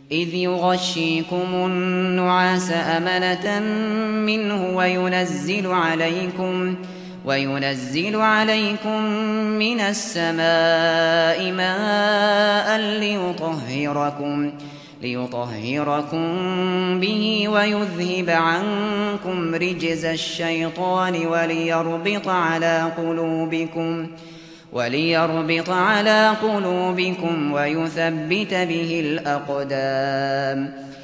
إذ يغشيكم النعاس أمنة منه وينزل عليكم من السماء ماء ليطهركم به ويذهب عنكم رجز الشيطان وليربط على قلوبكم ويثبت به الأقدام.